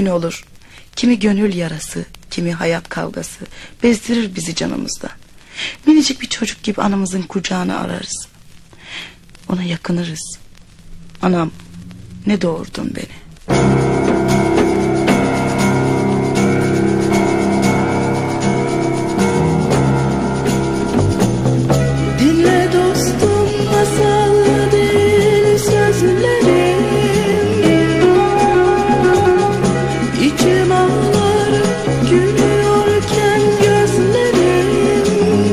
gün olur. Kimi gönül yarası, kimi hayat kavgası bezdirir bizi canımızda. Minicik bir çocuk gibi anamızın kucağını ararız. Ona yakınırız. Anam, ne doğurdun beni. Dinle dostum masal değil sözleri, İçim ağlar gülüyorken gözlerim,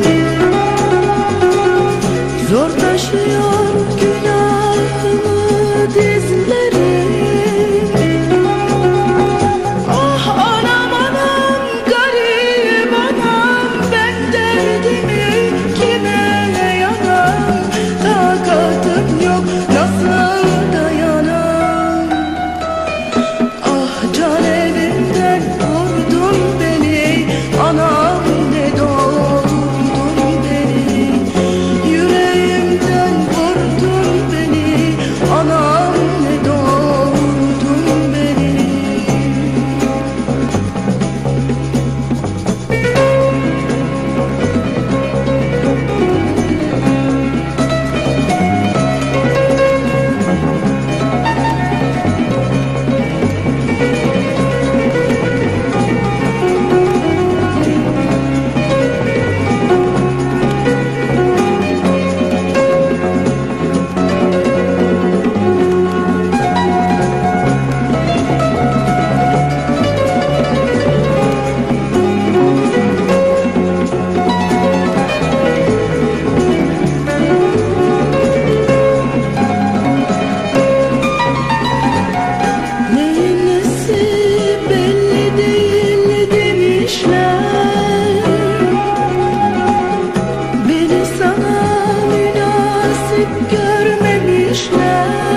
zor taşıyor günahımı dizlerim. Ah anam anam garip anam, ben derdimi kime yanam, takatım yok nasıl dayanam. Ah can evimden vurdun beni, anam ne doğurdun beni. Yüreğimden vurdun beni, anam ne doğurdun beni. Neyin nesi belli değil demişler, beni sana münasip görmemişler.